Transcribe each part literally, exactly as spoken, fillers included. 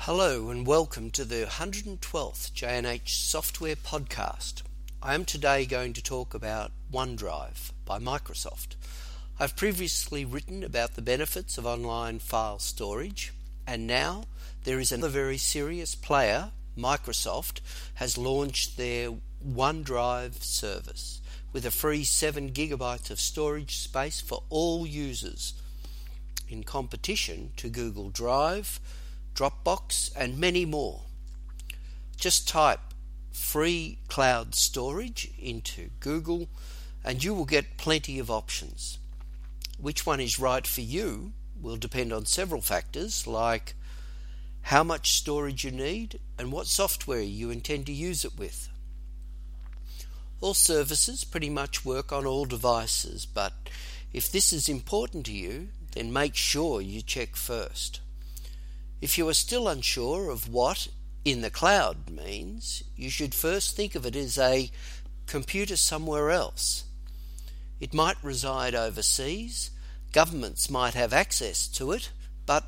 Hello and welcome to the one hundred twelfth J and H Software Podcast. I am today going to talk about OneDrive by Microsoft. I've previously written about the benefits of online file storage, and now there is another very serious player. Microsoft has launched their OneDrive service with a free seven gigabytes of storage space for all users, in competition to Google Drive, Dropbox and many more. Just type free cloud storage into Google and you will get plenty of options. Which one is right for you will depend on several factors like how much storage you need and what software you intend to use it with. All services pretty much work on all devices, but if this is important to you, then make sure you check first. If you are still unsure of what in the cloud means, you should first think of it as a computer somewhere else. It might reside overseas, governments might have access to it, but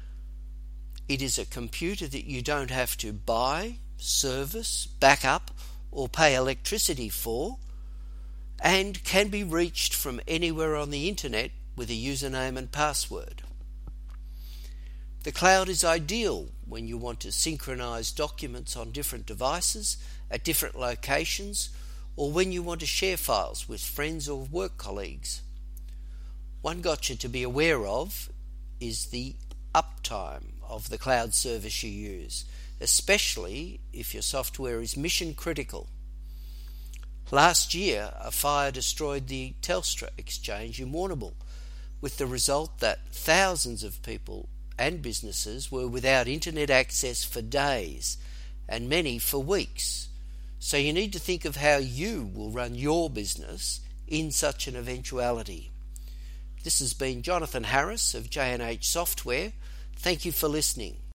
it is a computer that you don't have to buy, service, back up, or pay electricity for, and can be reached from anywhere on the internet with a username and password. The cloud is ideal when you want to synchronize documents on different devices at different locations, or when you want to share files with friends or work colleagues. One gotcha to be aware of is the uptime of the cloud service you use, especially if your software is mission critical. Last year, a fire destroyed the Telstra exchange in Warrnambool, with the result that thousands of people and businesses were without internet access for days and many for weeks. So you need to think of how you will run your business in such an eventuality. This has been Jonathan Harris of J and H Software. Thank you for listening.